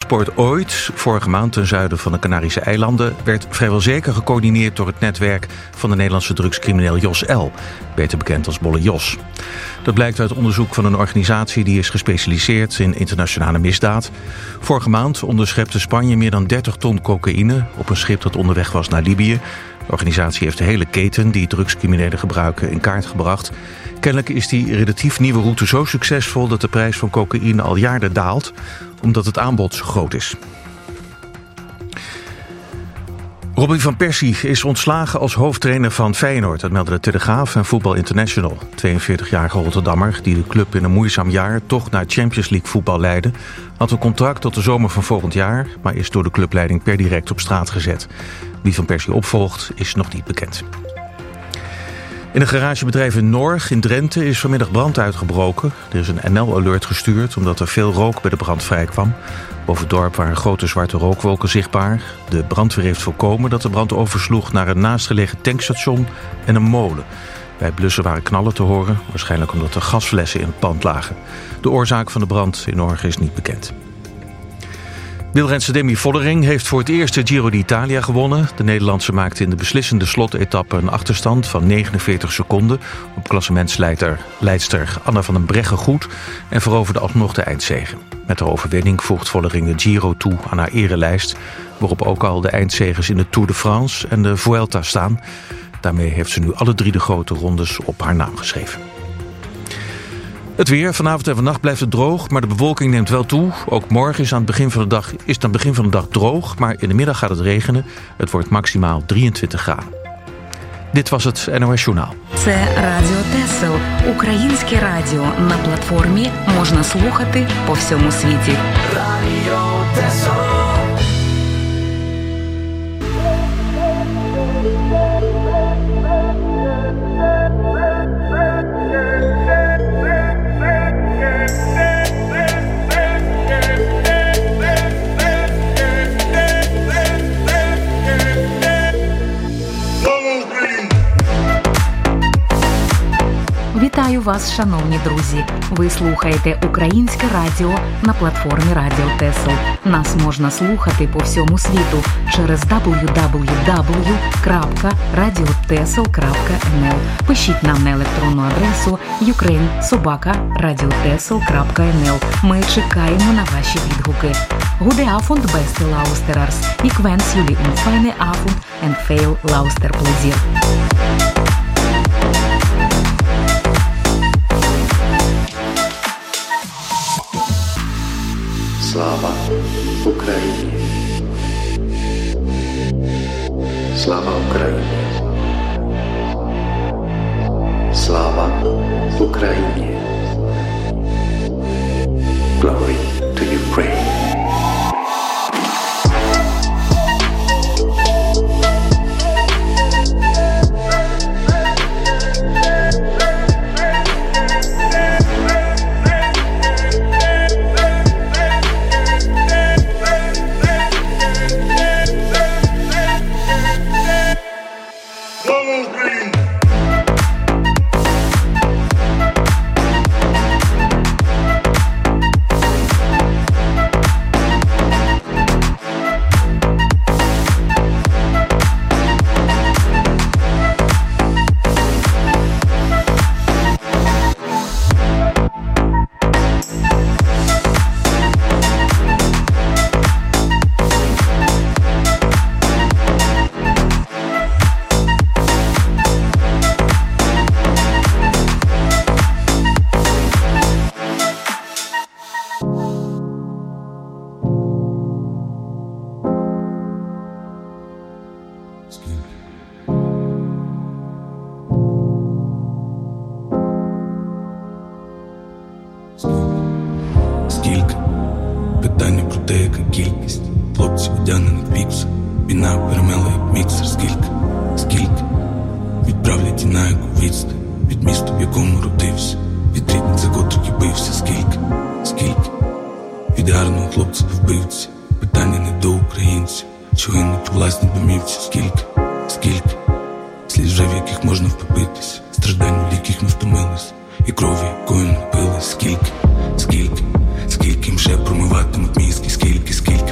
drugsexport ooit, vorige maand ten zuiden van de Canarische eilanden, werd vrijwel zeker gecoördineerd door het netwerk van de Nederlandse drugscrimineel Jos L., beter bekend als Bolle Jos. Dat blijkt uit onderzoek van een organisatie die is gespecialiseerd in internationale misdaad. Vorige maand onderschepte Spanje meer dan 30 ton cocaïne op een schip dat onderweg was naar Libië. De organisatie heeft de hele keten die drugscriminelen gebruiken in kaart gebracht. Kennelijk is die relatief nieuwe route zo succesvol dat de prijs van cocaïne al jaren daalt, omdat het aanbod zo groot is. Robin van Persie is ontslagen als hoofdtrainer van Feyenoord. Dat meldde de Telegraaf en Voetbal International. 42-jarige Rotterdammer, die de club in een moeizaam jaar toch naar Champions League voetbal leidde, had een contract tot de zomer van volgend jaar, maar is door de clubleiding per direct op straat gezet. Wie van Persie opvolgt is nog niet bekend. In een garagebedrijf in Norg in Drenthe is vanmiddag brand uitgebroken. Er is een NL-alert gestuurd omdat er veel rook bij de brand vrijkwam. Boven het dorp waren grote zwarte rookwolken zichtbaar. De brandweer heeft voorkomen dat de brand oversloeg naar een naastgelegen tankstation en een molen. Bij het blussen waren knallen te horen, waarschijnlijk omdat er gasflessen in het pand lagen. De oorzaak van de brand in Norg is niet bekend. Wielrenster Demi Vollering heeft voor het eerst de Giro d'Italia gewonnen. De Nederlandse maakte in de beslissende slotetappe een achterstand van 49 seconden op klassementsleidster Anna van den Breggen goed en veroverde alsnog de eindzege. Met haar overwinning voegt Vollering de Giro toe aan haar erelijst, waarop ook al de eindzegers in de Tour de France en de Vuelta staan. Daarmee heeft ze nu alle 3 de grote rondes op haar naam geschreven. Het weer. Vanavond en vannacht blijft het droog, maar de bewolking neemt wel toe. Ook morgen is het aan het begin van de dag droog, maar in de middag gaat het regenen. Het wordt maximaal 23 graden. Dit was het NOS Journaal. Це Радіо Тесел. Українське радіо. На платформі можна слухати по всьому світі. Радіо Тесел. Вітаю вас, шановні друзі! Ви слухаєте Українське радіо на платформі Радіо Тесел. Нас можна слухати по всьому світу через www.radiotesel.nl. Пишіть нам на електронну адресу ukraine@radiotesel.nl. Ми чекаємо на ваші відгуки. Gute Abend, beste Luisteraars. Ik wens jullie een fijne avond en veel luisterplezier. Слава Україні! Слава Україні! Слава Україні! Glory to Ukraine! Скільки? Питання про те, яка кількість хлопців одягнених в пікс. Війна перемела як міксер. Скільки? Відправлять і на яку відстань від міста, в якому родився, від рідних, за котрих і бився. Скільки? Від гарного хлопця до вбивці. Питання не до українців, що гинуть у власній домівці. Скільки? Слід вже, в яких можна втопитись, страждань, в яких ми втомились, і крові, якою напились. Скільки їм ще промиватимуть мізки. Скільки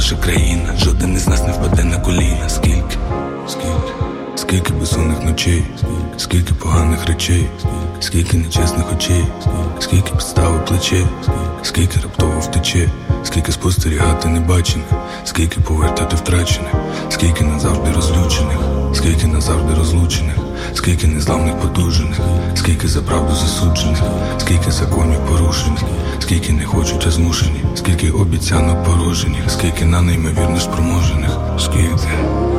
наша країна. Жоден із нас не впаде на коліна. Скільки безсонних ночей, скільки поганих речей, скільки нечесних очей, скільки підстави плечей, скільки раптово втече, скільки спостерігати небачених, скільки повертати втрачених, скільки назавжди розлючених, скільки назавжди розлучених, скільки незламних подужених, скільки за правду засуджених, скільки законів порушених, скільки не хочуть, а змушені, скільки обіцянок порожених, скільки на неймовірно спроможених, скільки.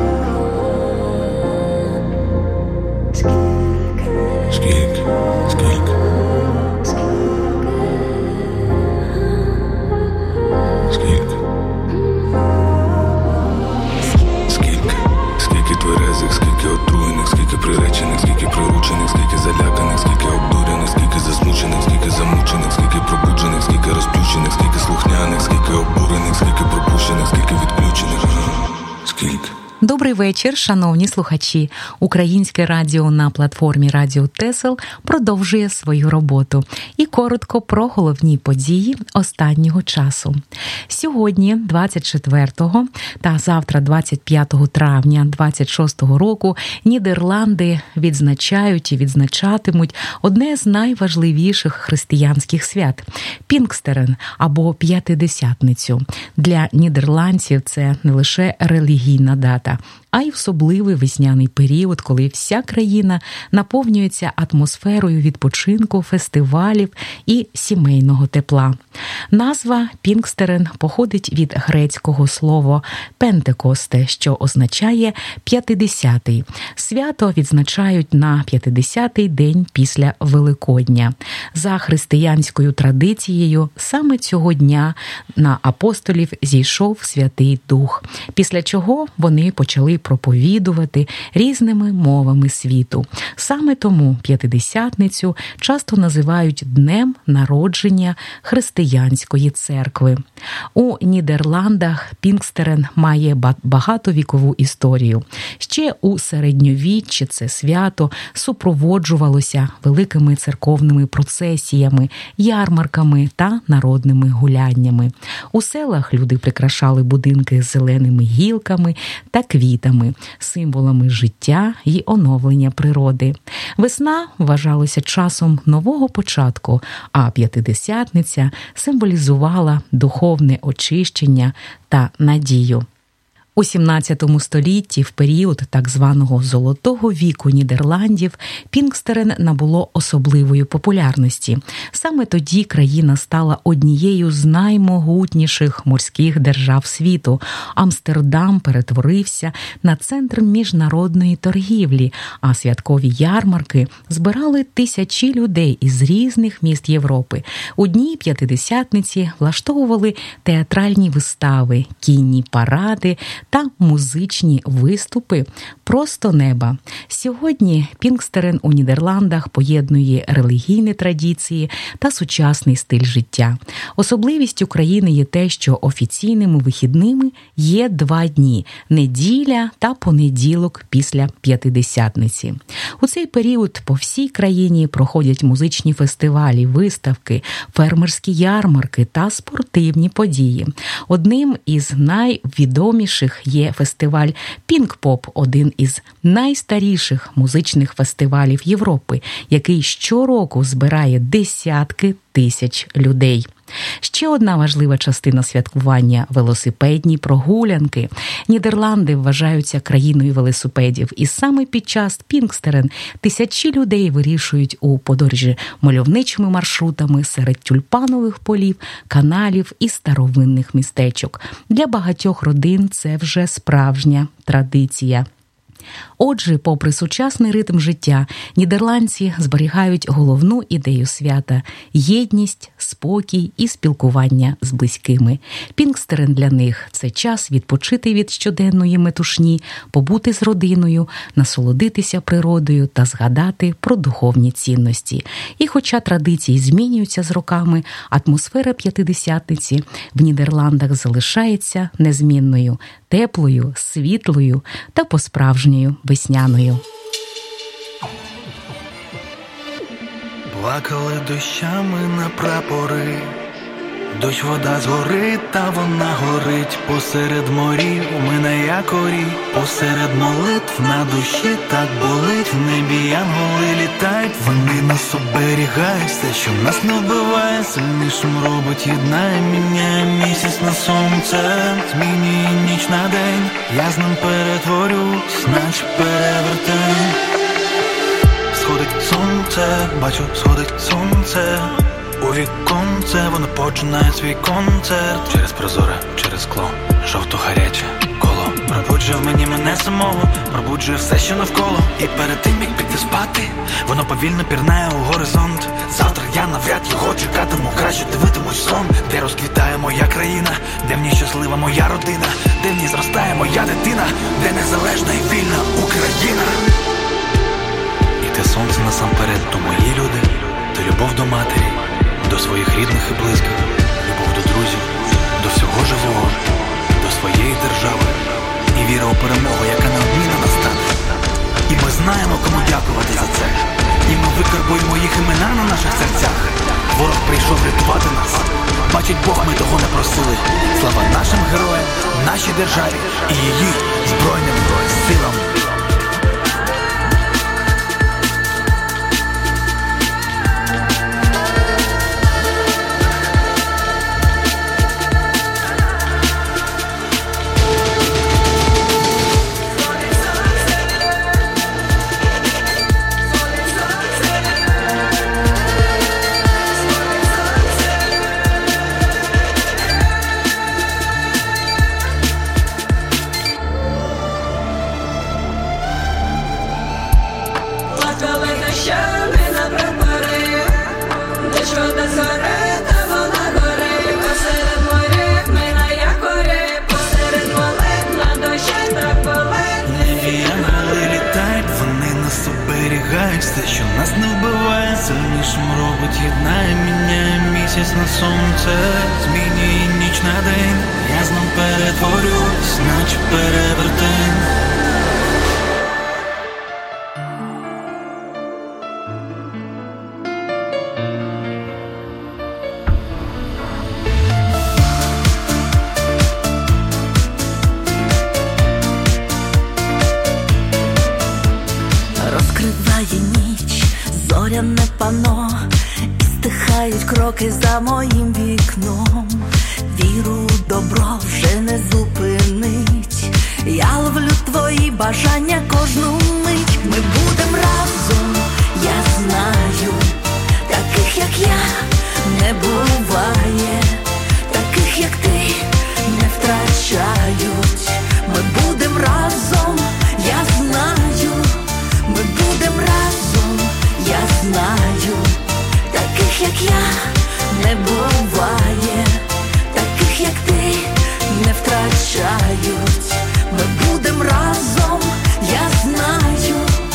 Скільки тверезих, скільки отруєних, скільки приречених, скільки приручених, скільки заляканих, скільки обдурених, скільки засмучених, скільки замучених, скільки пробуджених, скільки розплющених, скільки слухняних, скільки обурених, скільки пропущених, скільки відключених, скільки. Добрий вечір, шановні слухачі. Українське радіо на платформі Радіо Тесел продовжує свою роботу. І коротко про головні події останнього часу. Сьогодні, 24-го та завтра, 25 травня 26-го року, Нідерланди відзначають і відзначатимуть одне з найважливіших християнських свят – Пінкстерен або П'ятидесятницю. Для нідерландців це не лише релігійна дата, а й особливий весняний період, коли вся країна наповнюється атмосферою відпочинку, фестивалів і сімейного тепла. Назва Пінкстерен походить від грецького слова «пентекосте», що означає «п'ятидесятий». Свято відзначають на 50-й день після Великодня. За християнською традицією, саме цього дня на апостолів зійшов Святий Дух, після чого вони почали проповідувати різними мовами світу. Саме тому П'ятидесятницю часто називають Днем народження християнської церкви. У Нідерландах Пінкстерен має багатовікову історію. Ще у середньовіччі це свято супроводжувалося великими церковними процесіями, ярмарками та народними гуляннями. У селах люди прикрашали будинки з зеленими гілками та квітами, символами життя і оновлення природи. Весна вважалася часом нового початку, а П'ятидесятниця символізувала духовне очищення та надію. У 17 столітті, в період так званого «золотого віку» Нідерландів, Пінкстерен набуло особливої популярності. Саме тоді країна стала однією з наймогутніших морських держав світу. Амстердам перетворився на центр міжнародної торгівлі, а святкові ярмарки збирали тисячі людей із різних міст Європи. У дні П'ятидесятниці влаштовували театральні вистави, кінні паради та музичні виступи просто неба. Сьогодні Пінкстерен у Нідерландах поєднує релігійні традиції та сучасний стиль життя. Особливістю країни є те, що офіційними вихідними є 2 дні – неділя та понеділок після П'ятидесятниці. У цей період по всій країні проходять музичні фестивалі, виставки, фермерські ярмарки та спортивні події. Одним із найвідоміших є фестиваль «Пінкпоп», один із найстаріших музичних фестивалів Європи, який щороку збирає десятки тисяч людей. Ще одна важлива частина святкування – велосипедні прогулянки. Нідерланди вважаються країною велосипедів, і саме під час Пінкстерен тисячі людей вирішують у подорожі мальовничими маршрутами серед тюльпанових полів, каналів і старовинних містечок. Для багатьох родин це вже справжня традиція. Отже, попри сучасний ритм життя, нідерландці зберігають головну ідею свята – єдність, спокій і спілкування з близькими. Пінкстерен для них – це час відпочити від щоденної метушні, побути з родиною, насолодитися природою та згадати про духовні цінності. І хоча традиції змінюються з роками, атмосфера П'ятидесятниці в Нідерландах залишається незмінною – теплою, світлою та по-справжньою весняною. Плакали дощами на прапори, Дощ, вода згорить, та вона горить. Посеред морів у мене якорі. Посеред молитв на душі так болить. В небі янголи літають, вони нас оберігають. Все, що нас не вбиває, сильнішим робить, єднає, міняє місяць на сонце, змінює ніч на день. Я з ним перетворюсь, наче перевертень. Сходить сонце, бачу, сходить сонце. У віконце воно починає свій концерт. Через прозоре, через скло, жовто-гаряче коло. Пробуджує в мені мене самого, пробуджує все, що навколо. І перед тим, як піти спати, воно повільно пірнає у горизонт. Завтра я навряд його чекатиму, краще дивитимусь сон. Де розквітає моя країна, де в ній щаслива моя родина, де в ній зростає моя дитина, де незалежна і вільна Україна. І те сонце насамперед, то мої люди, то любов до матері, до своїх рідних і близьких, любов до друзів, до всього живого, до своєї держави і віра у перемогу, яка неодмінно настане. І ми знаємо, кому дякувати за це. І ми викарбуємо їх імена на наших серцях. Ворог прийшов рятувати нас. Бачить Бог, ми того не просили. Слава нашим героям, нашій державі і її Збройним силам. Все, що нас не вбиває, сильнішим робить, єднає, міняє місяць на сонце, змінює ніч на день. Я з ним перетворюсь, наче перевертень. Зоряне пано, і стихають кроки за моїм вікном. Віру у добро вже не зупинить. Я ловлю твої бажання кожну мить. Ми будем разом, я знаю. Таких, як я, не буває. Таких, як ти, не втрачають. Ми будем разом, я знаю. Ми будем разом, я знаю. Таких, як я, не буває. Таких, як ти, не втрачають. Ми будем разом, я знаю.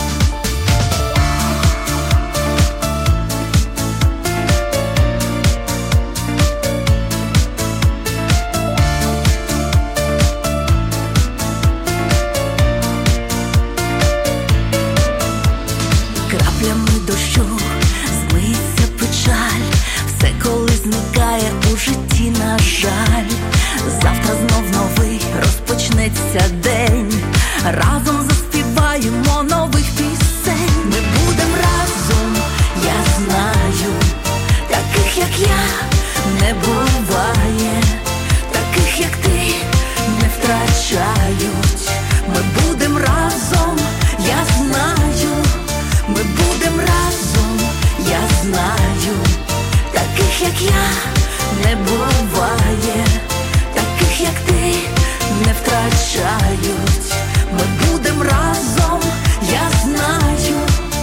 Краплями дощу змиється печаль. Все колись зникає у житті, на жаль. Завтра знов новий розпочнеться день. Разом заспіваємо нових пісень. Ми будем разом, я знаю. Таких, як я, не буває. Таких, як ти, не втрачають. Ми будем разом, я знаю. Ми будем разом, я знаю. Таких, як я, не буває. Таких, як ти, не втрачають. Ми будем разом, я знаю.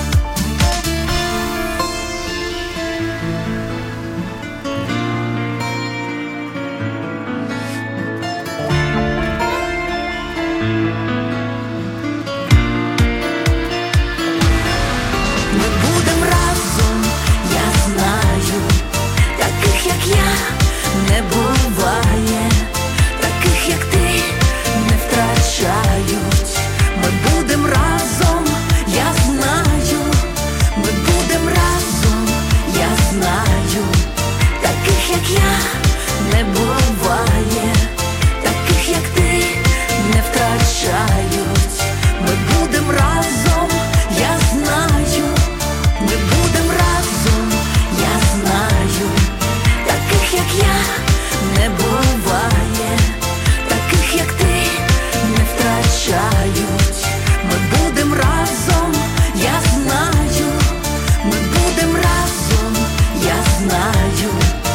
Ми будем разом, я знаю. Таких, як я, не буває. Таких, як ти, не втрачають. Ми будем разом, я знаю. Ми будем разом, я знаю. Таких, як я, не буває, таких як ти не втрачають. Ми будем разом, я знаю, ми будем разом, я знаю, таких як я не буває, таких як ти не втрачають. Ми будем разом, я знаю, ми будем разом, я знаю,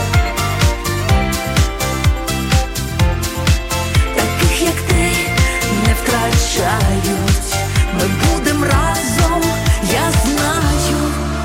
таких як ти не втрачають. Ми будем разом, я знаю.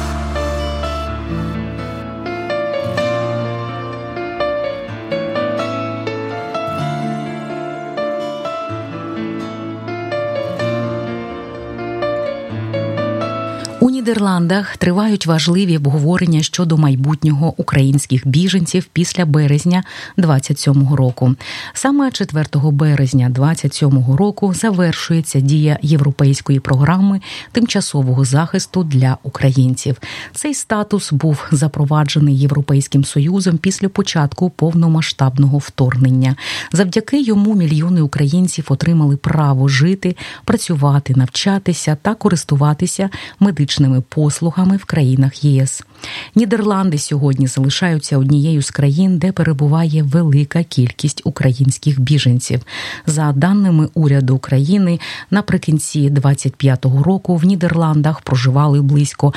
У Нідерландах тривають важливі обговорення щодо майбутнього українських біженців після березня 27-го року. Саме 4 березня 27-го року завершується дія європейської програми тимчасового захисту для українців. Цей статус був запроваджений Європейським Союзом після початку повномасштабного вторгнення. Завдяки йому мільйони українців отримали право жити, працювати, навчатися та користуватися медичними послугами в країнах ЄС. Нідерланди сьогодні залишаються однією з країн, де перебуває велика кількість українських біженців. За даними уряду України, наприкінці 25-го року в Нідерландах проживали близько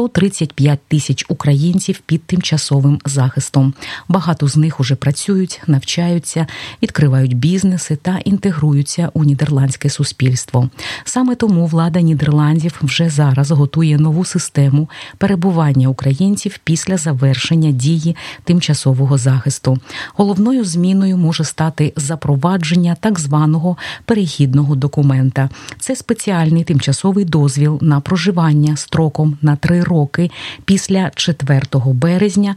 135 тисяч українців під тимчасовим захистом. Багато з них уже працюють, навчаються, відкривають бізнеси та інтегруються у нідерландське суспільство. Саме тому влада Нідерландів вже зараз готує нову систему перебування українців після завершення дії тимчасового захисту. Головною зміною може стати запровадження так званого перехідного документа. Це спеціальний тимчасовий дозвіл на проживання строком на 3 роки після 4 березня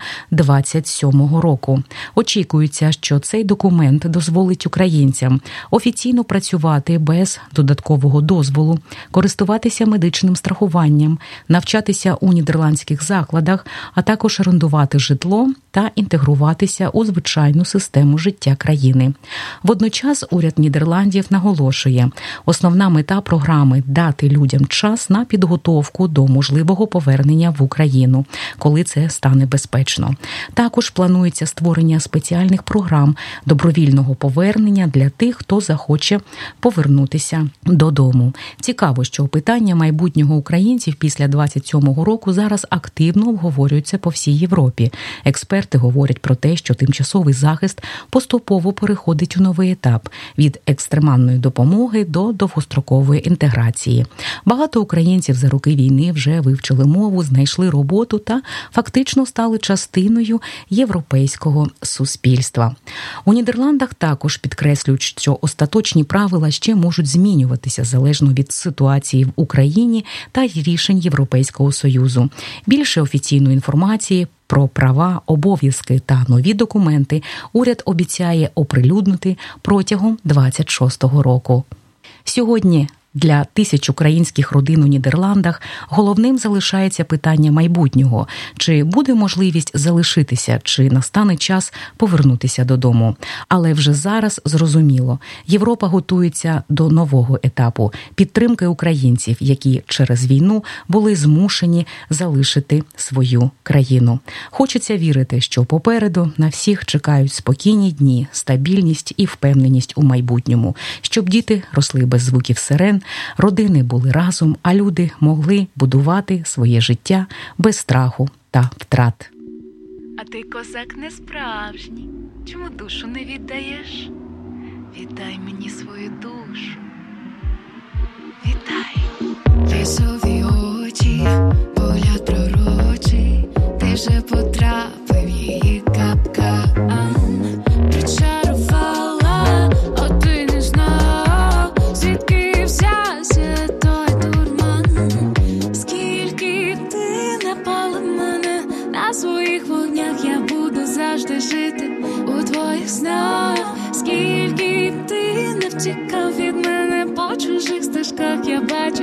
27-го року. Очікується, що цей документ дозволить українцям офіційно працювати без додаткового дозволу, користуватися медичним страхуванням, навчатися у нідерландських закладах, а також орендувати житло та інтегруватися у звичайну систему життя країни. Водночас уряд Нідерландів наголошує, основна мета програми – дати людям час на підготовку до можливого повернення в Україну, коли це стане безпечно. Також планується створення спеціальних програм добровільного повернення для тих, хто захоче повернутися додому. Цікаво, що питання майбутнього українців після 27-го року зараз активно обговорюються по всій Європі. Експерти говорять про те, що тимчасовий захист поступово переходить у новий етап – від екстремальної допомоги до довгострокової інтеграції. Багато українців за роки війни вже вивчили мову, знайшли роботу та фактично стали частиною європейського суспільства. У Нідерландах також підкреслюють, що остаточні правила ще можуть змінюватися залежно від ситуації в Україні та рішень Європейського Союзу. Більше офіційної інформації про права, обов'язки та нові документи уряд обіцяє оприлюднити протягом 26-го року. Сьогодні для тисяч українських родин у Нідерландах головним залишається питання майбутнього. Чи буде можливість залишитися, чи настане час повернутися додому. Але вже зараз зрозуміло, Європа готується до нового етапу підтримки українців, які через війну були змушені залишити свою країну. Хочеться вірити, що попереду на всіх чекають спокійні дні, стабільність і впевненість у майбутньому, щоб діти росли без звуків сирен, родини були разом, а люди могли будувати своє життя без страху та втрат. А ти, козак, не справжній. Чому душу не віддаєш? Віддай мені свою душу. Віддай. Лісові очі, погляд пророчий, ти вже потрапив в її капкан. Причарувала, а ти не знав, звідки взявся той дурман. Скільки ти напала в мене, на своїх вогнях я буду завжди жити у твоїх снах. Скільки ти не втікав від мене, по чужих стежках я бачу.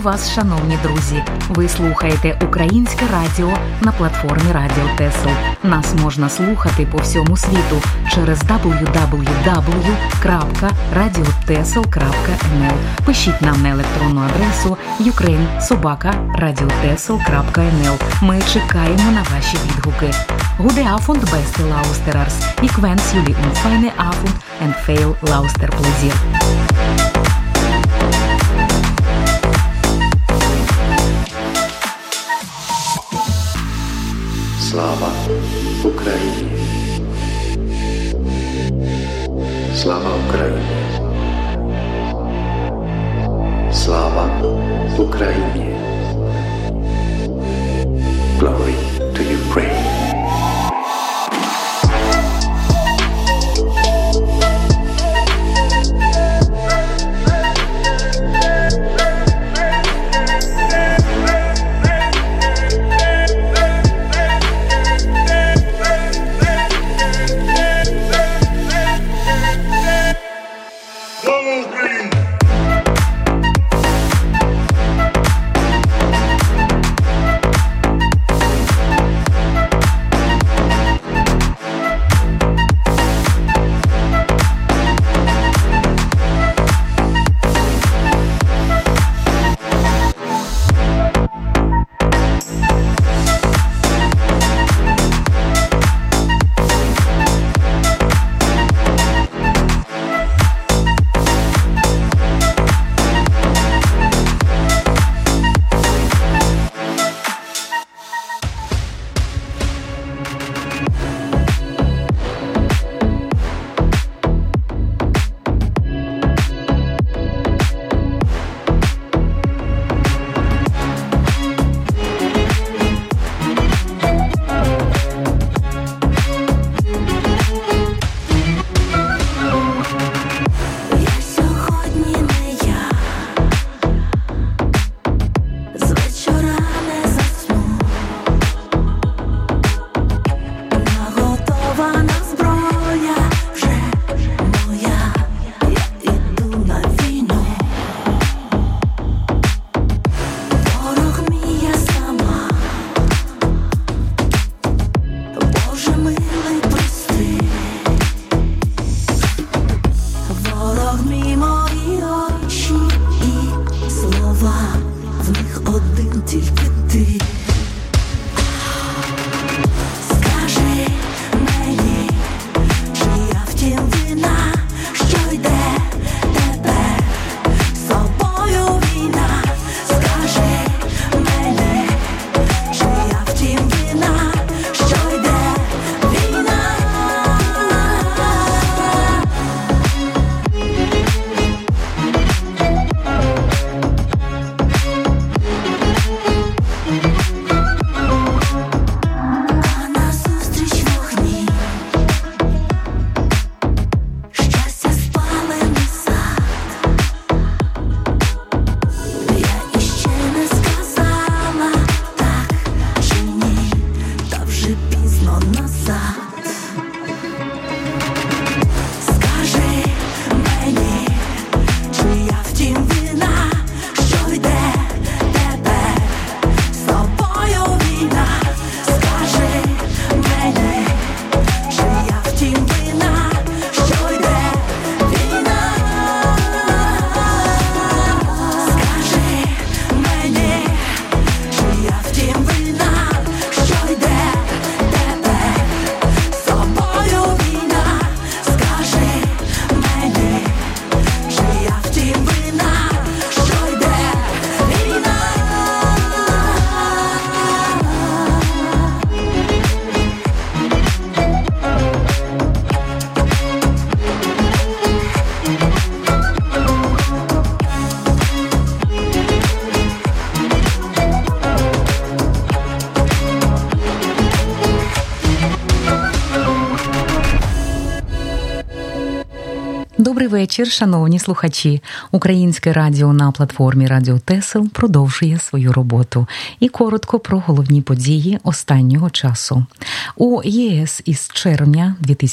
вас, шановні друзі! Ви слухаєте Українське радіо на платформі Радіо Тесл. Нас можна слухати по всьому світу через www.radiotesl.nl. Пишіть нам на електронну адресу ukraine@radiotesl.nl. Ми чекаємо на ваші відгуки. Gute Abend, beste Lausterers. Ik wens jullie een fijne avond en veel luisterplezier. Слава Україні! Слава Україні! Слава Україні! Glory to Ukraine! Добрий вечір, шановні слухачі. Українське радіо на платформі Радіо Тесел продовжує свою роботу. І коротко про головні події останнього часу. У ЄС із червня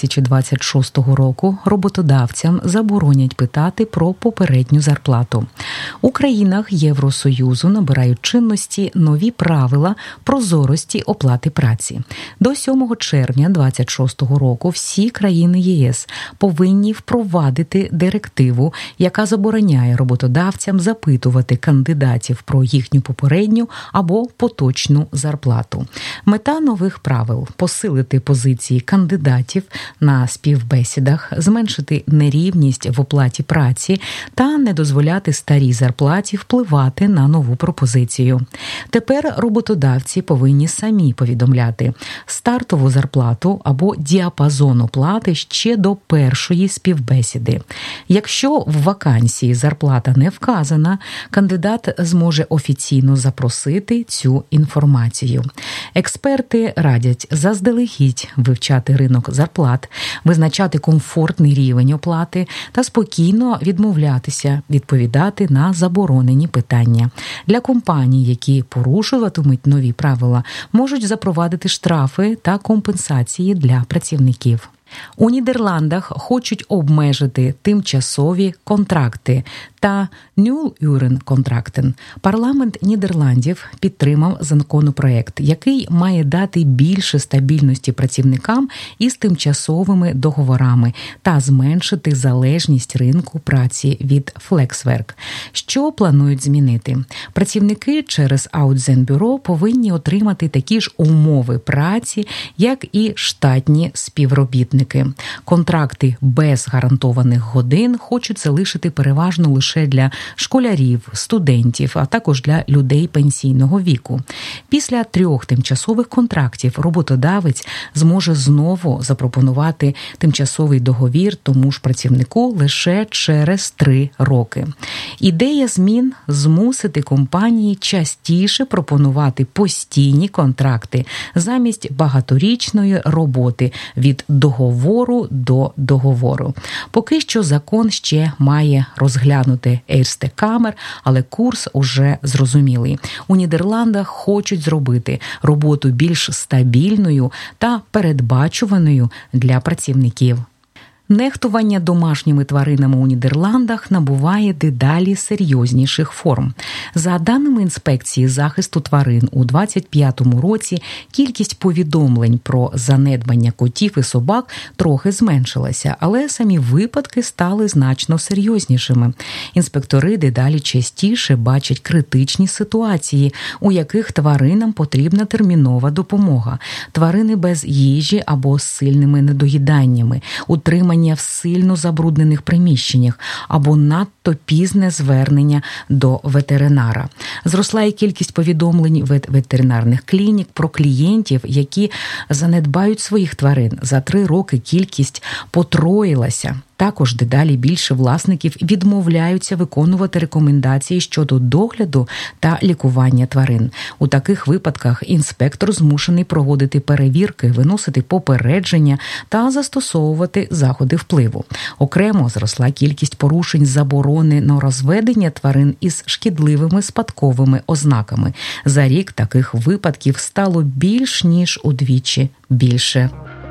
2026 року роботодавцям заборонять питати про попередню зарплату. У країнах Євросоюзу набирають чинності нові правила прозорості оплати праці. До 7 червня 2026 року всі країни ЄС повинні впровадити директиву, яка забороняє роботодавцям запитувати кандидатів про їхню попередню або поточну зарплату. Мета нових правил – посилити позиції кандидатів на співбесідах, зменшити нерівність в оплаті праці та не дозволяти старій зарплаті впливати на нову пропозицію. Тепер роботодавці повинні самі повідомляти стартову зарплату або діапазон оплати ще до першої співбесіди. Якщо в вакансії зарплата не вказана, кандидат зможе офіційно запросити цю інформацію. Експерти радять заздалегідь вивчати ринок зарплат, визначати комфортний рівень оплати та спокійно відмовлятися відповідати на заборонені питання. Для компаній, які порушуватимуть нові правила, можуть запровадити штрафи та компенсації для працівників. У Нідерландах хочуть обмежити тимчасові контракти та нюл-юрен-контрактен. Парламент Нідерландів підтримав законопроект, який має дати більше стабільності працівникам із тимчасовими договорами та зменшити залежність ринку праці від флексверк. Що планують змінити? Працівники через аутзенбюро повинні отримати такі ж умови праці, як і штатні співробітники. Контракти без гарантованих годин хочуть залишити переважно лише для школярів, студентів, а також для людей пенсійного віку. Після 3 тимчасових контрактів роботодавець зможе знову запропонувати тимчасовий договір тому ж працівнику лише через 3 роки. Ідея змін – змусити компанії частіше пропонувати постійні контракти замість багаторічної роботи від договору до договору. Поки що закон ще має розглянути Eerste Kamer, але курс уже зрозумілий. У Нідерландах хочуть зробити роботу більш стабільною та передбачуваною для працівників. Нехтування домашніми тваринами у Нідерландах набуває дедалі серйозніших форм. За даними інспекції захисту тварин, у 2025 році кількість повідомлень про занедбання котів і собак трохи зменшилася, але самі випадки стали значно серйознішими. Інспектори дедалі частіше бачать критичні ситуації, у яких тваринам потрібна термінова допомога. Тварини без їжі або з сильними недоїданнями, утримання в сильно забруднених приміщеннях або надто пізне звернення до ветеринара. Зросла і кількість повідомлень від ветеринарних клінік про клієнтів, які занедбають своїх тварин. За 3 роки кількість потроїлася. Також дедалі більше власників відмовляються виконувати рекомендації щодо догляду та лікування тварин. У таких випадках інспектор змушений проводити перевірки, виносити попередження та застосовувати заходи впливу. Окремо зросла кількість порушень заборони на розведення тварин із шкідливими спадковими ознаками. За рік таких випадків стало більш ніж удвічі більше.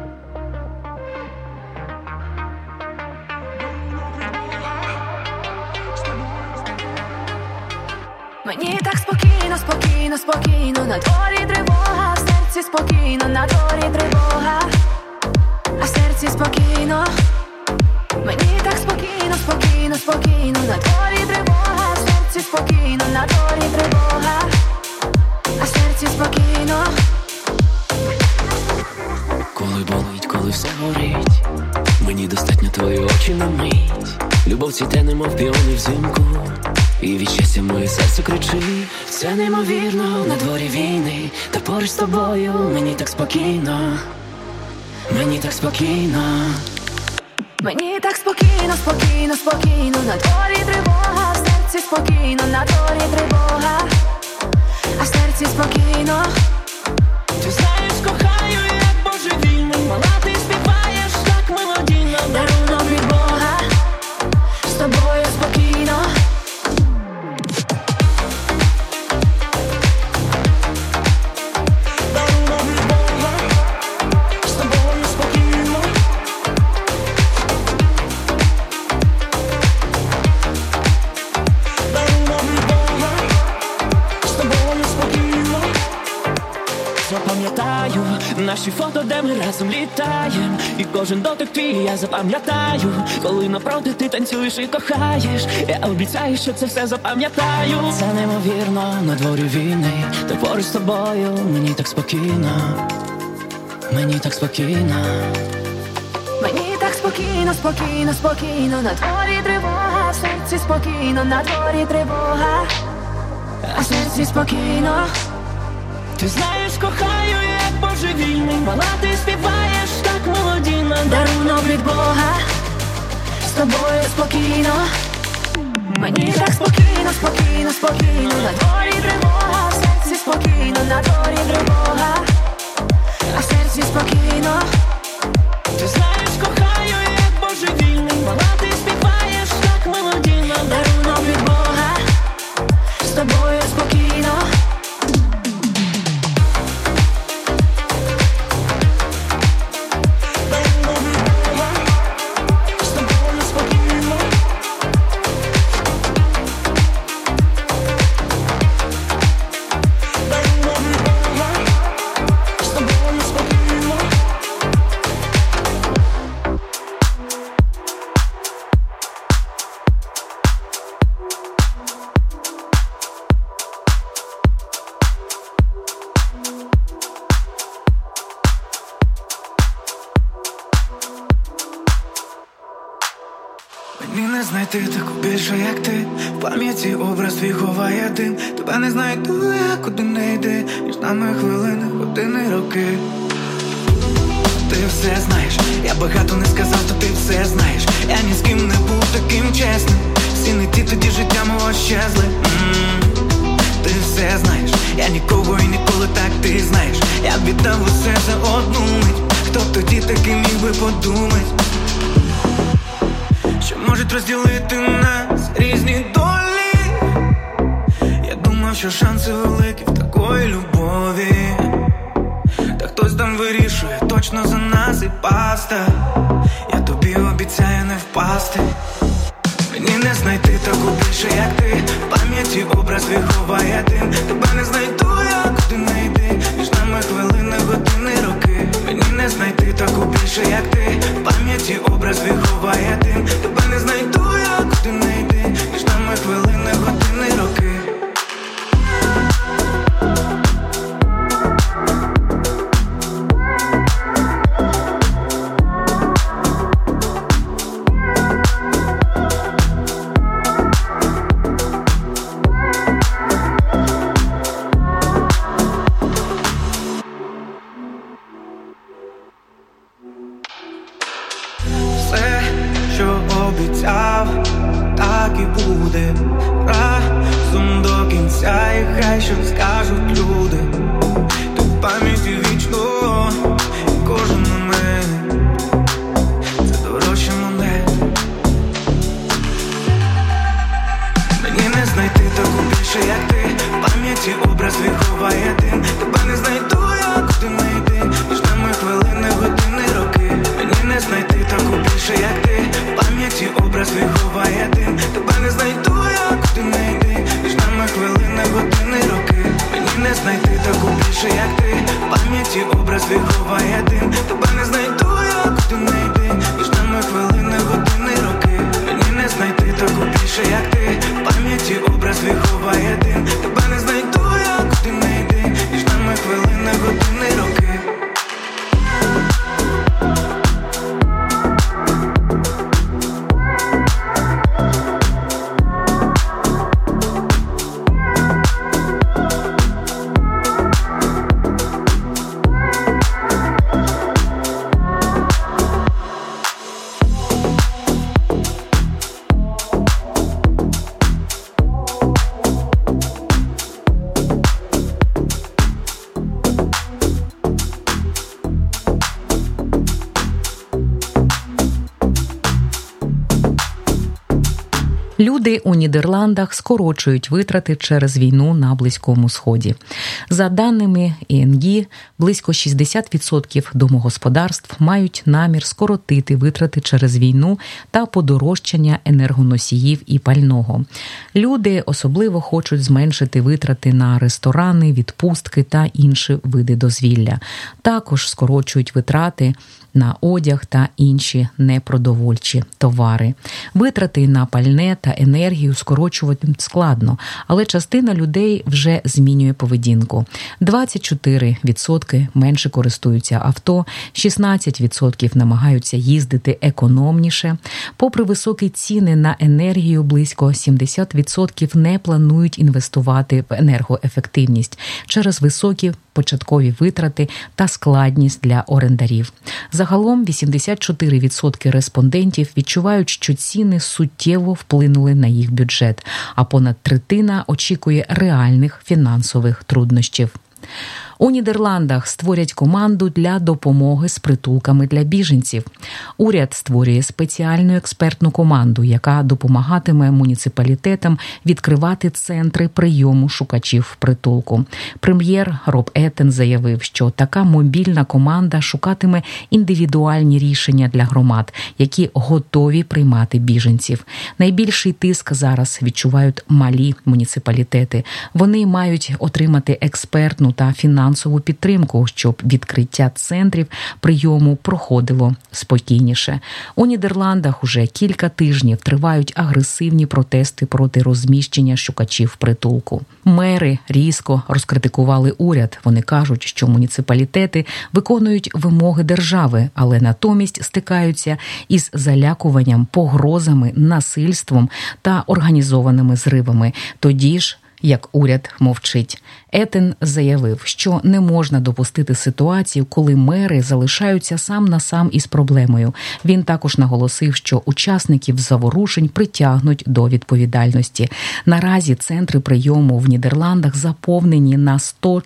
Мені так спокійно, спокійно, спокійно, на дворі тривога, в серці спокійно, на дворі тривога, а в серці спокійно. Мені так спокійно, спокійно, спокійно, на дворі тривога, в серці спокійно, на дворі тривога, а в серці спокійно. Коли болить, коли все горить, мені достатньо твої очі на мить. Любов цвіте, немов піони взимку, і від щастя моє серце кричить. Це неймовірно, на дворі війни, та поруч з тобою мені так спокійно, мені так спокійно. Мені так спокійно, спокійно, спокійно, на дворі тривога, в серці спокійно, на дворі тривога, а в серці спокійно. Ти знаєш, кохаю, як божевільно, мала ти співаєш так мелодійно, дарунок від Бога, кохаю, наші фото, де ми разом літаєм, і кожен дотик твій я запам'ятаю. Коли навпроти ти танцюєш і кохаєш, я обіцяю, що це все запам'ятаю. Це неймовірно, на дворі війни, та поруч з тобою мені так спокійно, мені так спокійно. Мені так спокійно, спокійно, спокійно, на дворі тривога, в серці спокійно, на дворі тривога, а в серці спокійно. Ти знаєш, кохаю, як божевільний, мала, ти співаєш так мелодійно. Дарунок від Бога, з тобою спокійно. Мені так спокійно, спокійно, спокійно, на дворі тривога, в серці спокійно, на дворі тривога, а в серці спокійно. Ти знаєш, кохаю, як божевільний, мала, ти співаєш так мелодійно. Дарунок від Бога, з тобою спокійно. Мені не знайти таку більше, як ти. В пам'яті образ твій ховає дим. Тебе не знайду, я куди не йди. Між нами хвилини, години, роки. Ти все знаєш, я багато не сказав, то ти все знаєш. Я ні з ким не був таким чесним. Всі не ті, тоді життя мого щезли. Ти все знаєш, я нікого і ніколи так, ти знаєш. Я б віддав усе за одну мить. Хто б тоді таки міг би подумать, що можуть розділити нас різні долі. Я думав, що шанси великі в такої любові. Та хтось там вирішує точно за нас і паста. Я тобі обіцяю не впасти. Мені не знайти таку більше, як ти. В пам'яті образ твій ховає дим. Тебе не знайду, я куди не йди. Між нами хвилини, години, роки. Мені не знайти таку більше, як ти. В пам'яті образ твій ховає дим. Тебе не знайду, я куди не йди. Між нами хвилини, години, роки. Так і буде разом до кінця, і хай що скажуть люди. Ти в пам'яті вічно, і кожен момент це дорожче монет. Мені не знайти таку більше, як ти. В пам'яті образ твій ховає дим. Тебе не знайду, я куди не йди. Між нами хвилини, години, роки. Мені не знайти таку більше, як ти. В пам'яті образ твій ховає дим. Тебе не знайду, я куди не йди. Між нами хвилини, години, роки. Мені не знайти таку більше, як ти. В пам'яті образ твій ховає дим. Тебе не знайду, я куди не йди. Між нами хвилини, години, роки. Мені не знайти таку більше, як ти. В пам'яті образ твій ховає дим. Тебе не знайду, я куди не йди. Між нами хвилини, години, роки. Люди у Нідерландах скорочують витрати через війну на Близькому Сході. За даними ІНГ, близько 60% домогосподарств мають намір скоротити витрати через війну та подорожчання енергоносіїв і пального. Люди особливо хочуть зменшити витрати на ресторани, відпустки та інші види дозвілля. Також скорочують витрати на одяг та інші непродовольчі товари. Витрати на пальне та енергію скорочувати складно, але частина людей вже змінює поведінку. 24% менше користуються авто, 16% намагаються їздити економніше. Попри високі ціни на енергію, близько 70% не планують інвестувати в енергоефективність через високі початкові витрати та складність для орендарів. Загалом 84% респондентів відчувають, що ціни суттєво вплинули на їх бюджет, а понад третина очікує реальних фінансових труднощів. У Нідерландах створять команду для допомоги з притулками для біженців. Уряд створює спеціальну експертну команду, яка допомагатиме муніципалітетам відкривати центри прийому шукачів притулку. Прем'єр Роб Етен заявив, що така мобільна команда шукатиме індивідуальні рішення для громад, які готові приймати біженців. Найбільший тиск зараз відчувають малі муніципалітети. Вони мають отримати експертну та фінансову підтримку, щоб відкриття центрів прийому проходило спокійніше. У Нідерландах уже кілька тижнів тривають агресивні протести проти розміщення шукачів притулку. Мери різко розкритикували уряд. Вони кажуть, що муніципалітети виконують вимоги держави, але натомість стикаються із залякуванням, погрозами, насильством та організованими зривами. Тоді ж, як уряд мовчить. Етен заявив, що не можна допустити ситуацію, коли мери залишаються сам на сам із проблемою. Він також наголосив, що учасників заворушень притягнуть до відповідальності. Наразі центри прийому в Нідерландах заповнені на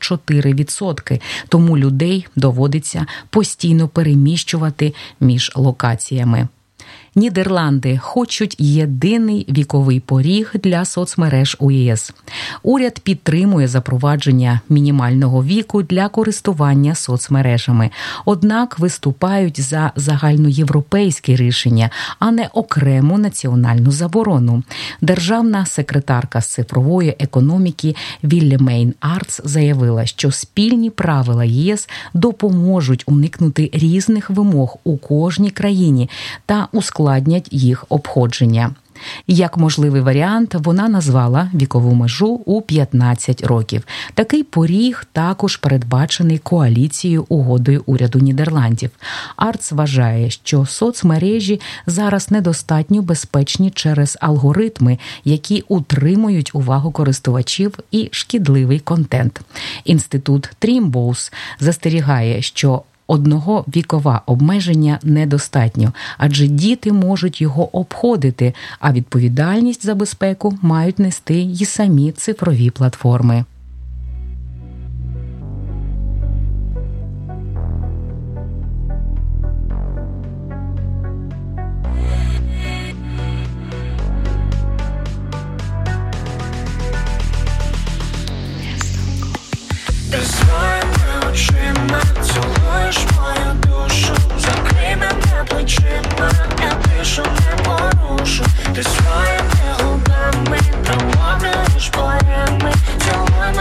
104%, тому людей доводиться постійно переміщувати між локаціями. Нідерланди хочуть єдиний віковий поріг для соцмереж у ЄС. Уряд підтримує запровадження мінімального віку для користування соцмережами. Однак виступають за загальноєвропейське рішення, а не окрему національну заборону. Державна секретарка з цифрової економіки Віллемейн Арц заявила, що спільні правила ЄС допоможуть уникнути різних вимог у кожній країні та ускладнять їх обходження. Як можливий варіант, вона назвала вікову межу у 15 років. Такий поріг також передбачений коаліцією угодою уряду Нідерландів. Арц вважає, що соцмережі зараз недостатньо безпечні через алгоритми, які утримують увагу користувачів і шкідливий контент. Інститут Трімбоус застерігає, що одного вікового обмеження недостатньо, адже діти можуть його обходити, а відповідальність за безпеку мають нести й самі цифрові платформи. Ти своїми очима цілуєш мою душу, закрий мене плечима, я тишу не порушу. Ти своїми губами промовляєш поеми, цілуй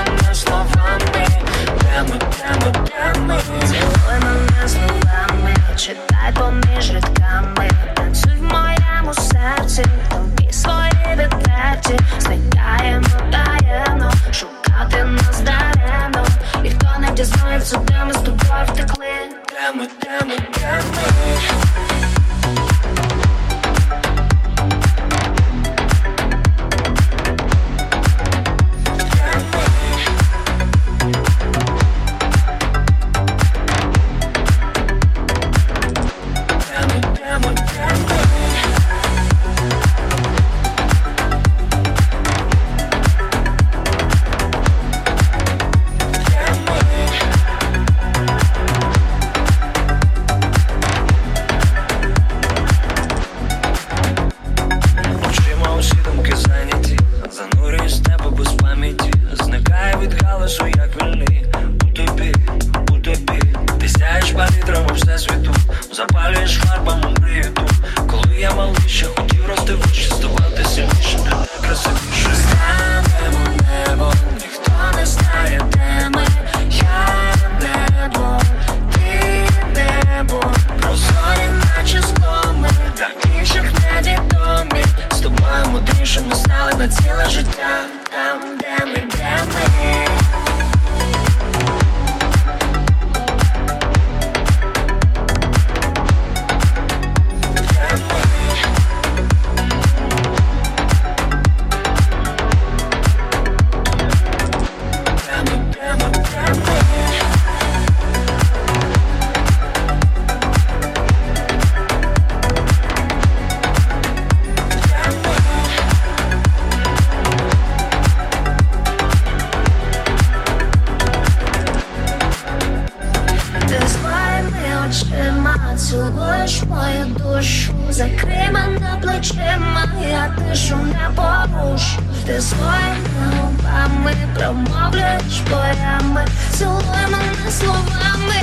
цілуєш мою душу, закрий мене плечима, я тишу не порушу. Ти своїми губами промовляєш боями, цілуй мене словами.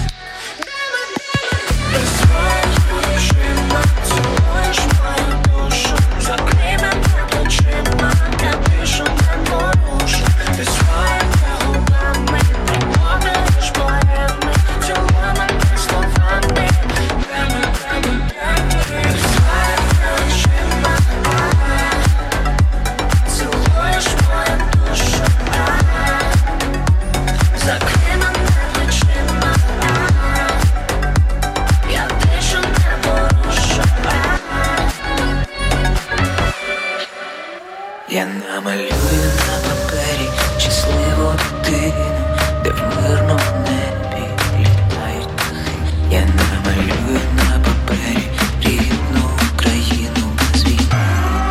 Ти своїми плечима цілуєш мою душу, закрий мене плечима, я тишу не порушу. Ти своїми губами промовляєш боями, цілуй мене словами. Я намалюю на папері щасливу дитину, де в мирному небі літають птахи. Я намалюю на папері рідну Україну без війни.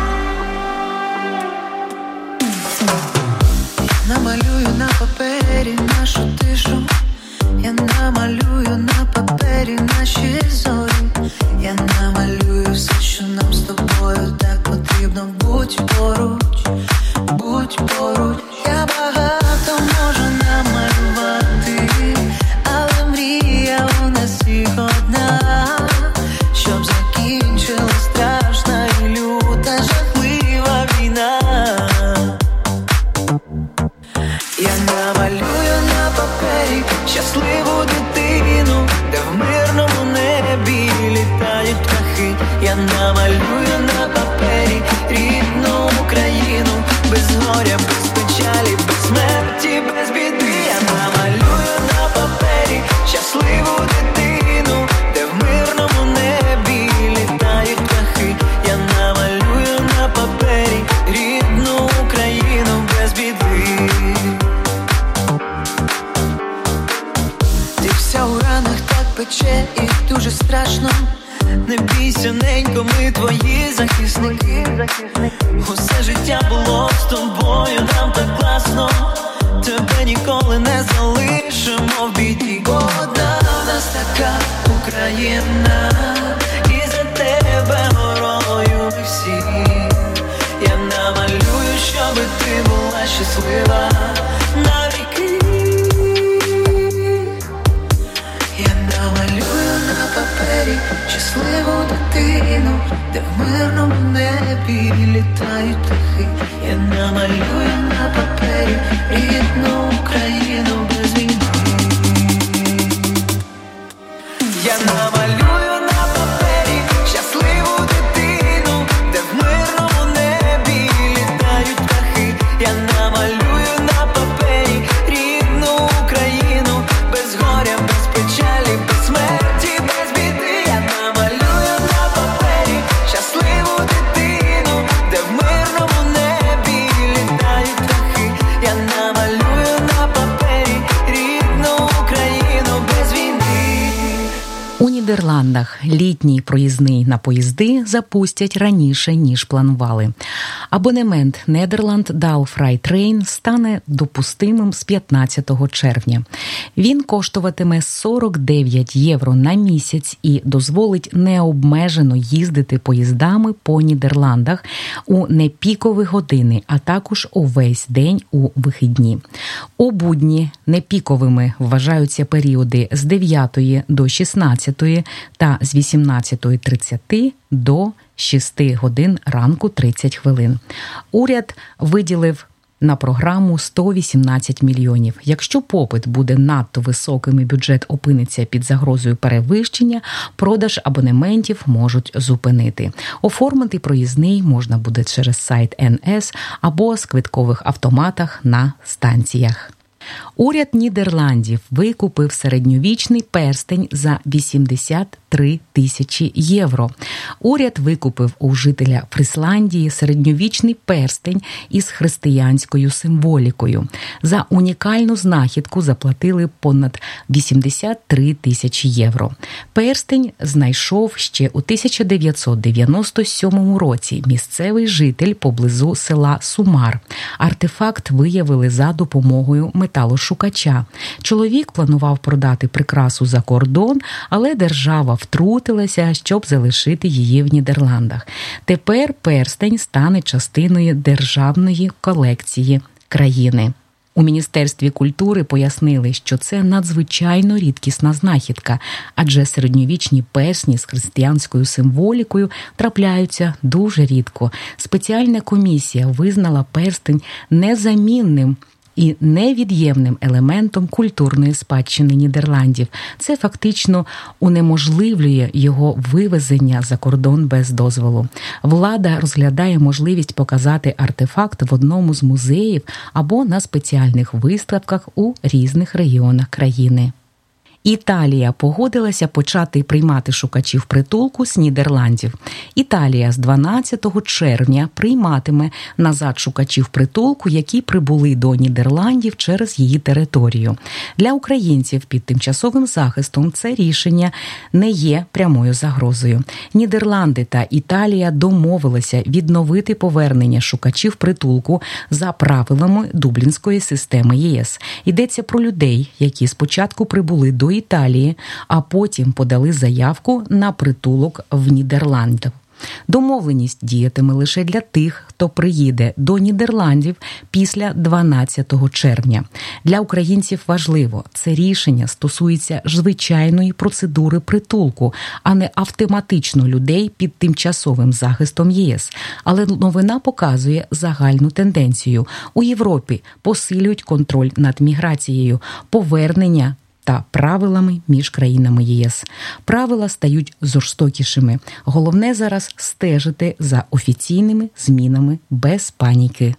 Я намалюю на папері нашу тишу. Я намалюю на папері наші зорі. Я намалюю все, що нам з тобою так потрібно. Будь поруч, будь поруч. Я багато можу намалювати, але мрія у нас їх одна, щоб закінчилась страшна і люта жахлива війна. Я намалюю на папері щасливу дитину, де в мирному небі літають птахи. Я намалюю на папері рідну Україну, без горя, без печалі, без смерті, без біди. Я намалюю на папері щасливу дитину, де в мирному небі літають птахи. Я намалюю на папері рідну Україну, без біди. Ти вся у ранах так пече і дуже страшно. Не бійся, ненько, ми твої захисники. Усе життя було з тобою, нам так класно. Тебе ніколи не залишимо в біді. Бо одна в нас така Україна, і за тебе горою ми всі. Я намалюю, щоби ти була щаслива навіки. Я намалюю на папері щасливу дитину, де в мирному небі літають птахи. Я намалюю на папері рідну Україну без війни. Я намалюю на папері щасливу дитину, де в мирному небі літають птахи. Я намалюю на папері рідну Україну, без горя, без печалі, без смерті, без біди. Я намалюю на папері щасливу дитину, де в мирному небі літають птахи. Я намалюю на папері рідну Україну без війни. У Нідерландах літній проїзний на поїзди запустять раніше, ніж планували. Абонемент Nederland Dalfry Train стане допустимим з 15 червня. Він коштуватиме 49 євро на місяць і дозволить необмежено їздити поїздами по Нідерландах у непікові години, а також увесь день у вихідні. У будні непіковими вважаються періоди з 9 до 16 та з 18:30 до 6 годин ранку 30 хвилин. Уряд виділив на програму 118 мільйонів. Якщо попит буде надто високим і бюджет опиниться під загрозою перевищення, продаж абонементів можуть зупинити. Оформити проїзний можна буде через сайт НС або з квиткових автоматах на станціях. Уряд Нідерландів викупив середньовічний перстень за 83 тисячі євро. Уряд викупив у жителя Фрисландії середньовічний перстень із християнською символікою. За унікальну знахідку заплатили понад 83 тисячі євро. Перстень знайшов ще у 1997 році місцевий житель поблизу села Сумар. Артефакт виявили за допомогою металошукача. Чоловік планував продати прикрасу за кордон, але держава втрутилася, щоб залишити її в Нідерландах. Тепер перстень стане частиною державної колекції країни. У Міністерстві культури пояснили, що це надзвичайно рідкісна знахідка, адже середньовічні персні з християнською символікою трапляються дуже рідко. Спеціальна комісія визнала перстень незамінним і невід'ємним елементом культурної спадщини Нідерландів. Це фактично унеможливлює його вивезення за кордон без дозволу. Влада розглядає можливість показати артефакт в одному з музеїв або на спеціальних виставках у різних регіонах країни. Італія погодилася почати приймати шукачів притулку з Нідерландів. Італія з 12 червня прийматиме назад шукачів притулку, які прибули до Нідерландів через її територію. Для українців під тимчасовим захистом це рішення не є прямою загрозою. Нідерланди та Італія домовилися відновити повернення шукачів притулку за правилами Дублінської системи ЄС. Йдеться про людей, які спочатку прибули до Італії, а потім подали заявку на притулок в Нідерландах. Домовленість діятиме лише для тих, хто приїде до Нідерландів після 12 червня. Для українців важливо, це рішення стосується звичайної процедури притулку, а не автоматично людей під тимчасовим захистом ЄС. Але новина показує загальну тенденцію. У Європі посилюють контроль над міграцією, повернення та правилами між країнами ЄС. Правила стають жорстокішими. Головне зараз стежити за офіційними змінами без паніки.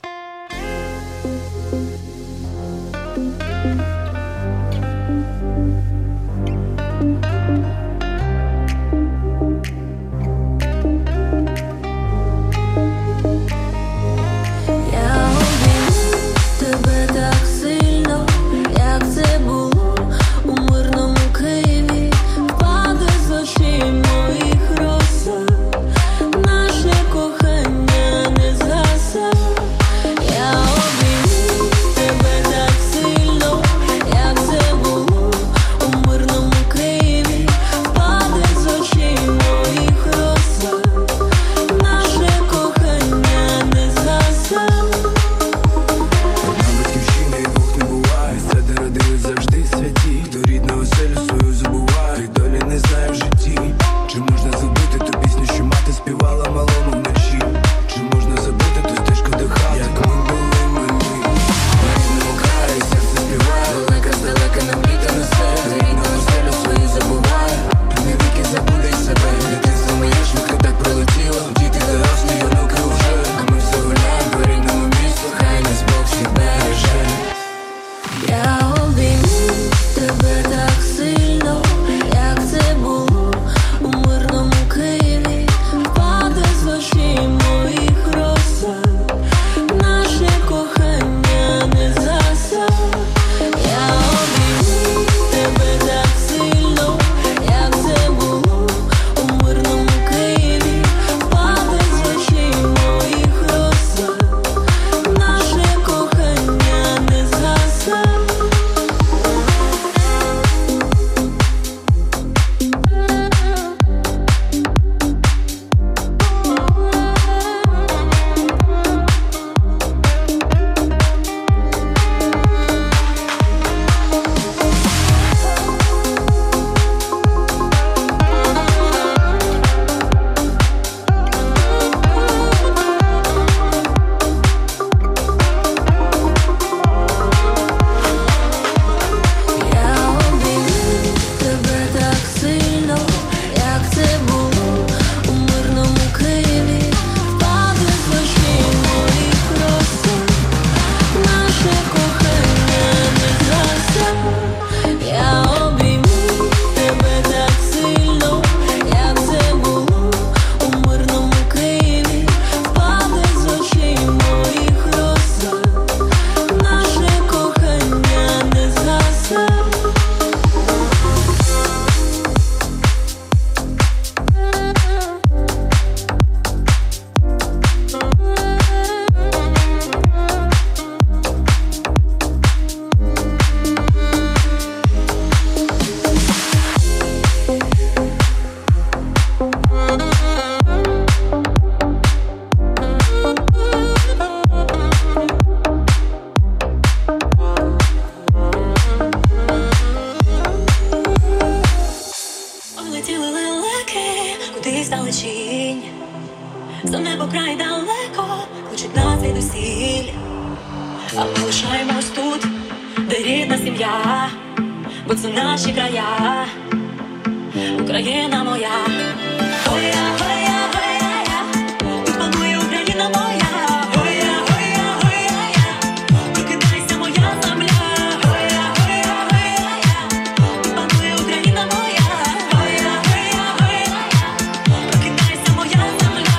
За небо край далеко, кличуть нас звідусіль. А ми лишаємось тут, де рідна сім'я, бо це наші края, Україна моя. Ой-я, ой-я, ой-я-я, тут панує Україна моя. Ой-я, ой-я, ой-я-я, прокидайся моя земля. Ой-я, ой-я, ой-я-я, тут панує Україна моя. Ой-я, ой-я, ой-я-я, прокидайся моя земля.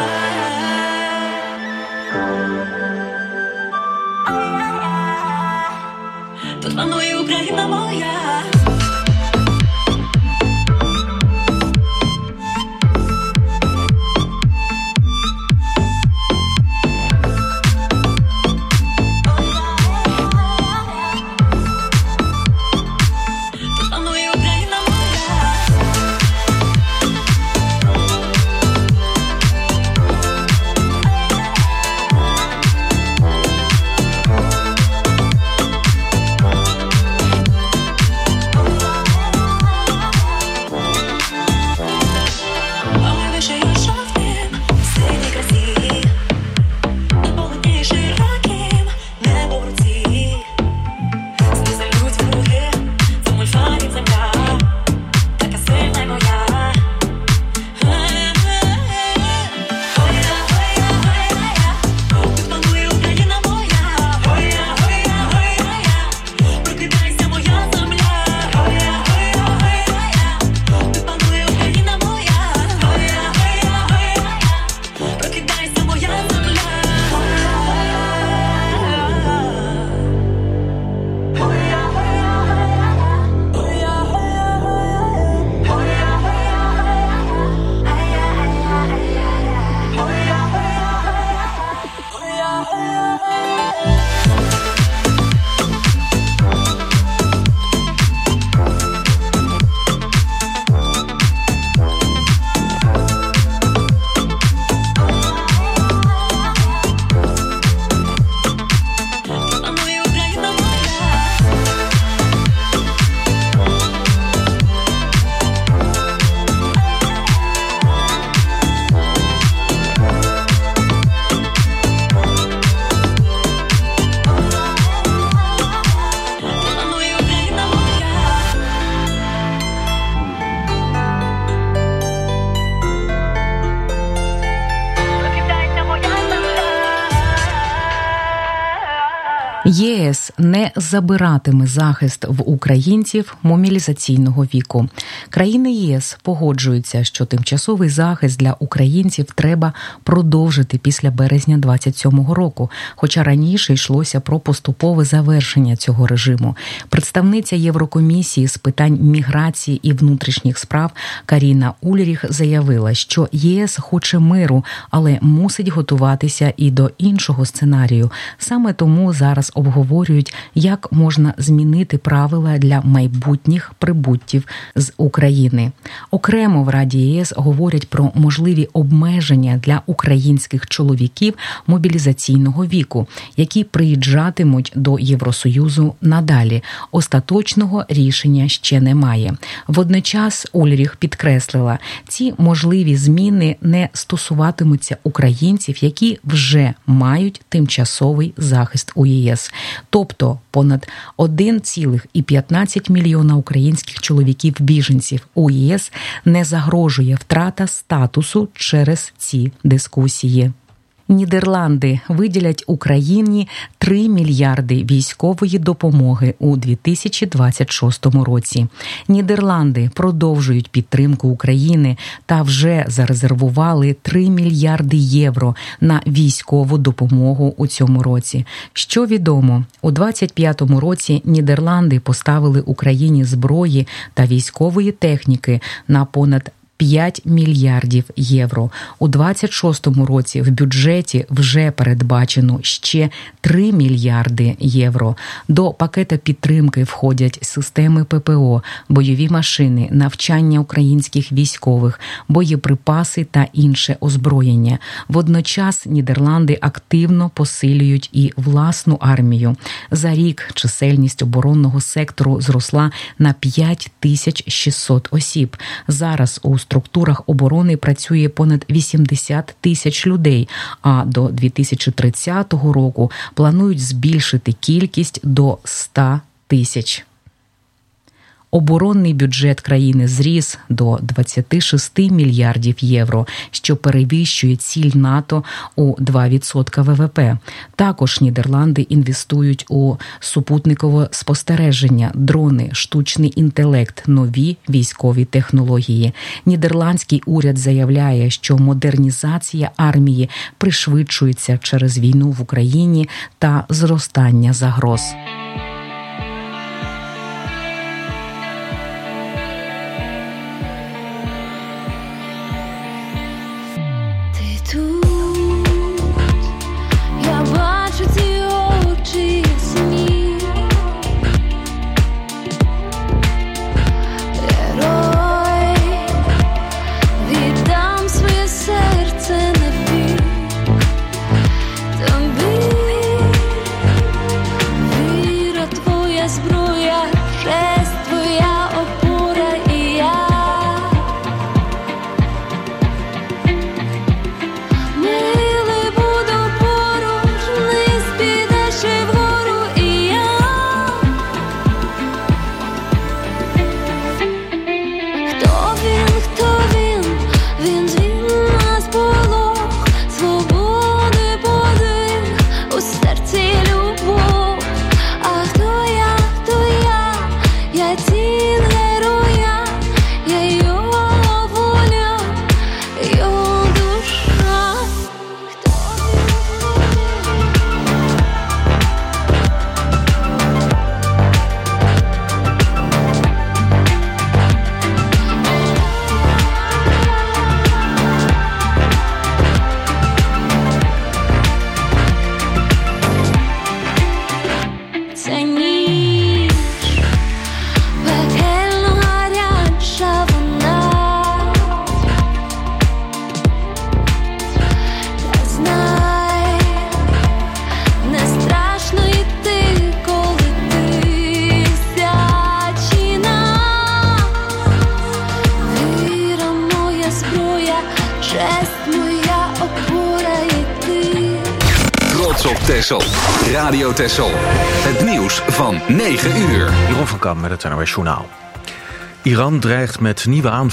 Тут панує Україна моя. ЄС не забиратиме захист в українців мобілізаційного віку. Країни ЄС погоджуються, що тимчасовий захист для українців треба продовжити після березня 27-го року, хоча раніше йшлося про поступове завершення цього режиму. Представниця Єврокомісії з питань міграції і внутрішніх справ Каріна Ульріх заявила, що ЄС хоче миру, але мусить готуватися і до іншого сценарію. Саме тому зараз обговорюють, як можна змінити правила для майбутніх прибуттів з України. Окремо в Раді ЄС говорять про можливі обмеження для українських чоловіків мобілізаційного віку, які приїжджатимуть до Євросоюзу надалі. Остаточного рішення ще немає. Водночас Ульріх підкреслила, ці можливі зміни не стосуватимуться українців, які вже мають тимчасовий захист у ЄС. Тобто понад 1,15 мільйона українських чоловіків-біженців у ЄС не загрожує втрата статусу через ці дискусії. Нідерланди виділять Україні 3 мільярди військової допомоги у 2026 році. Нідерланди продовжують підтримку України та вже зарезервували 3 мільярди євро на військову допомогу у цьому році. Що відомо, у 2025 році Нідерланди поставили Україні зброї та військової техніки на понад 5 мільярдів євро. У 26-му році в бюджеті вже передбачено ще 3 мільярди євро. До пакета підтримки входять системи ППО, бойові машини, навчання українських військових, боєприпаси та інше озброєння. Водночас Нідерланди активно посилюють і власну армію. За рік чисельність оборонного сектору зросла на 5600 осіб. Зараз у структурах оборони працює понад 80 тисяч людей, а до 2030 року планують збільшити кількість до 100 тисяч. Оборонний бюджет країни зріс до 26 мільярдів євро, що перевищує ціль НАТО у 2% ВВП. Також Нідерланди інвестують у супутникове спостереження, дрони, штучний інтелект, нові військові технології. Нідерландський уряд заявляє, що модернізація армії пришвидшується через війну в Україні та зростання загроз. Texel. Radio Texel. Het nieuws van 9 uur. Jeroen van Kam met het NOS Journaal. Iran dreigt met nieuwe aanvallen